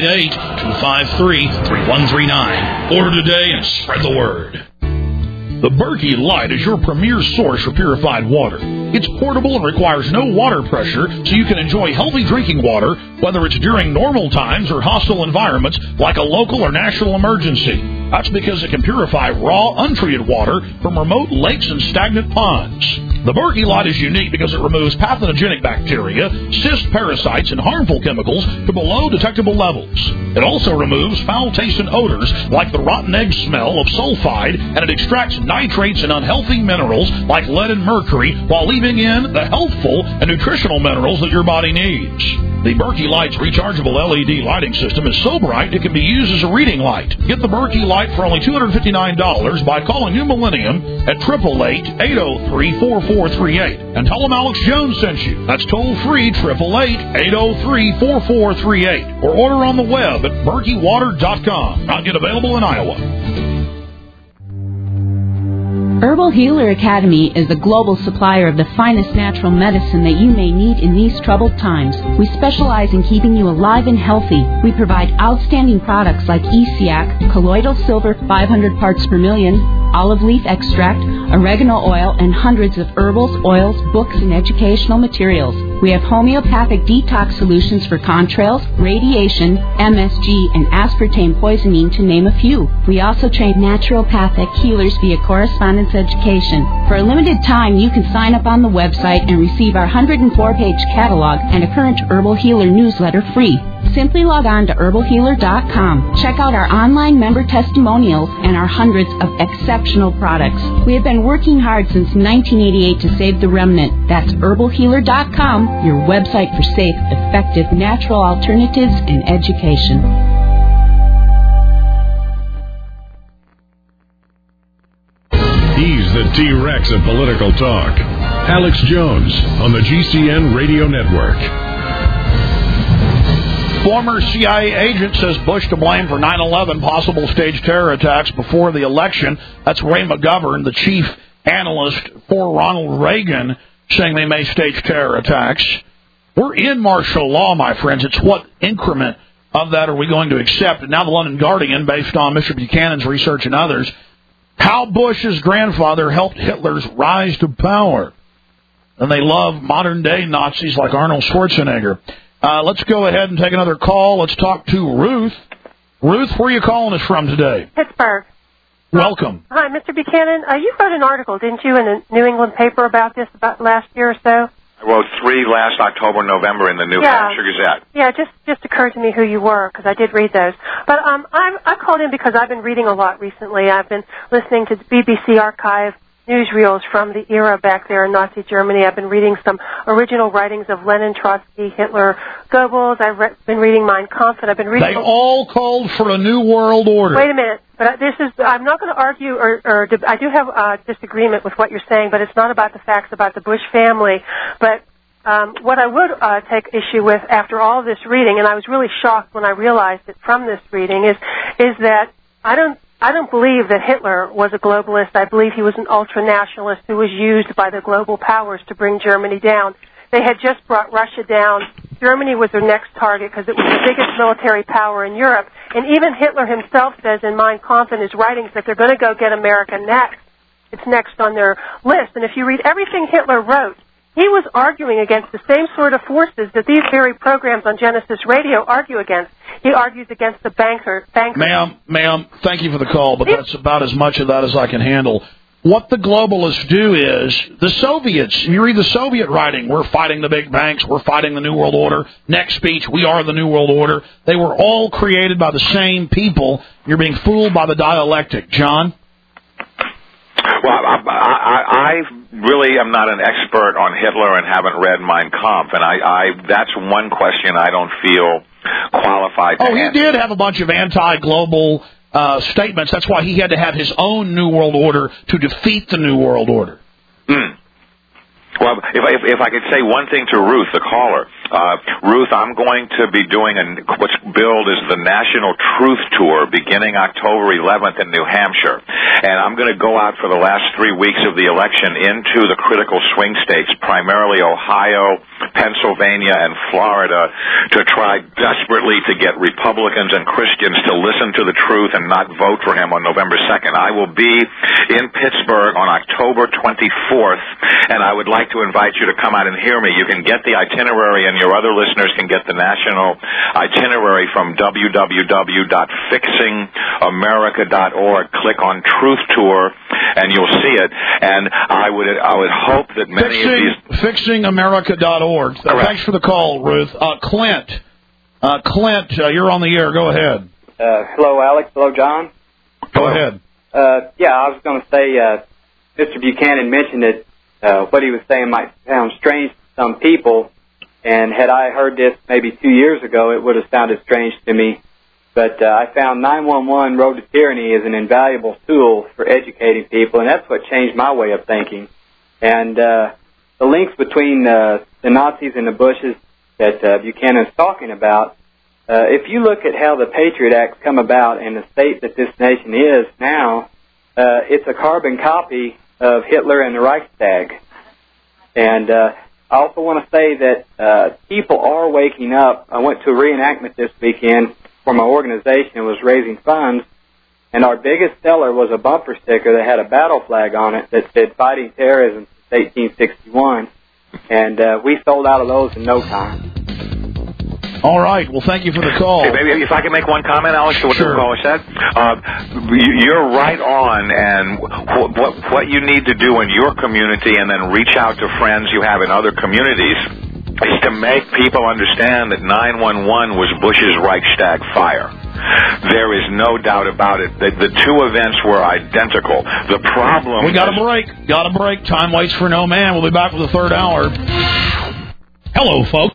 888-253-3139. Order today and spread the word. The Berkey Light is your premier source for purified water. It's portable and requires no water pressure, so you can enjoy healthy drinking water, whether it's during normal times or hostile environments like a local or national emergency. That's because it can purify raw, untreated water from remote lakes and stagnant ponds. The Berkey Light is unique because it removes pathogenic bacteria, cyst parasites, and harmful chemicals to below detectable levels. It also removes foul-tasting odors like the rotten egg smell of sulfide, and it extracts nitrates and unhealthy minerals like lead and mercury while leaving in the healthful and nutritional minerals that your body needs. The Berkey Light's rechargeable LED lighting system is so bright it can be used as a reading light. Get the Berkey Light for only $259 by calling New Millennium at 888-803-4438 and tell them Alex Jones sent you. That's toll-free 888-803-4438 or order on the web at BerkeyWater.com. Not yet available in Iowa. Herbal Healer Academy is the global supplier of the finest natural medicine that you may need in these troubled times. We specialize in keeping you alive and healthy. We provide outstanding products like ESIAC, colloidal silver 500 parts per million, olive leaf extract, oregano oil, and hundreds of herbals, oils, books, and educational materials. We have homeopathic detox solutions for contrails, radiation, MSG, and aspartame poisoning, to name a few. We also train naturopathic healers via correspondence education. For a limited time, you can sign up on the website and receive our 104-page catalog and a current Herbal Healer newsletter free. Simply log on to herbalhealer.com. Check out our online member testimonials and our hundreds of exceptional products. We have been working hard since 1988 to save the remnant. That's herbalhealer.com, your website for safe, effective, natural alternatives and education. He's the T-Rex of political talk. Alex Jones on the GCN Radio Network. Former CIA agent says Bush to blame for 9/11 possible staged terror attacks before the election. That's Ray McGovern, the chief analyst for Ronald Reagan, saying they may stage terror attacks. We're in martial law, my friends. It's what increment of that are we going to accept? And now the London Guardian, based on Mr. Buchanan's research and others, how Bush's grandfather helped Hitler's rise to power. And they love modern-day Nazis like Arnold Schwarzenegger. Let's go ahead and take another call. Let's talk to Ruth. Ruth, where are you calling us from today? Pittsburgh. Welcome. Hi, Mr. Buchanan. You wrote an article, didn't you, in a New England paper about this about last year or so? I wrote 3 last October, November in the New Hampshire Gazette. Yeah, it just occurred to me who you were, because I did read those. But I called in because I've been reading a lot recently. I've been listening to the BBC archive newsreels from the era back there in Nazi Germany. I've been reading some original writings of Lenin, Trotsky, Hitler, Goebbels. I've been reading Mein Kampf, and I've been reading... They all called for a new world order. Wait a minute. But I'm not going to argue, or I do have a disagreement with what you're saying, but it's not about the facts about the Bush family. But what I would take issue with after all this reading, and I was really shocked when I realized it from this reading, is that I don't believe that Hitler was a globalist. I believe he was an ultranationalist who was used by the global powers to bring Germany down. They had just brought Russia down. Germany was their next target because it was the biggest military power in Europe. And even Hitler himself says in Mein Kampf in his writings that they're going to go get America next. It's next on their list. And if you read everything Hitler wrote, he was arguing against the same sort of forces that these very programs on Genesis Radio argue against. He argues against the bankers. Ma'am, thank you for the call, but that's about as much of that as I can handle. What the globalists do is, the Soviets, you read the Soviet writing, we're fighting the big banks, we're fighting the New World Order, next speech, we are the New World Order. They were all created by the same people. You're being fooled by the dialectic. John? Well, I really am not an expert on Hitler and haven't read Mein Kampf, and that's one question I don't feel qualified to answer. He did have a bunch of anti-global statements. That's why he had to have his own New World Order to defeat the New World Order. Well, if I could say one thing to Ruth, the caller. Ruth, I'm going to be doing what's billed as the National Truth Tour beginning October 11th in New Hampshire. And I'm going to go out for the last 3 weeks of the election into the critical swing states, primarily Ohio, Pennsylvania, and Florida, to try desperately to get Republicans and Christians to listen to the truth and not vote for him on November 2nd. I will be in Pittsburgh on October 24th, and I would like to invite you to come out and hear me. You can get the itinerary, and your other listeners can get the national itinerary from www.fixingamerica.org. Click on Truth Tour, and you'll see it. And I would hope that many of these... Fixingamerica.org. Thanks for the call, Ruth. Clint, you're on the air. Go ahead. Hello, Alex. Hello, John. Go ahead. I was going to say, Mr. Buchanan mentioned that what he was saying might sound strange to some people, and had I heard this maybe 2 years ago, it would have sounded strange to me. But I found 911 Road to Tyranny is an invaluable tool for educating people, and that's what changed my way of thinking. And the links between the Nazis and the Bushes that Buchanan's talking about, if you look at how the Patriot Acts come about and the state that this nation is now, it's a carbon copy of Hitler and the Reichstag. And I also want to say that people are waking up. I went to a reenactment this weekend for my organization. It was raising funds, and our biggest seller was a bumper sticker that had a battle flag on it that said "Fighting Terrorism since 1861," and we sold out of those in no time. All right. Well, thank you for the call. Hey, maybe if I can make one comment, Alex, to what the caller said. You're right on, and what you need to do in your community, and then reach out to friends you have in other communities, is to make people understand that 9/11 was Bush's Reichstag fire. There is no doubt about it. The two events were identical. The problem... We got a break. Got a break. Time waits for no man. We'll be back with the third hour. Hello, folks.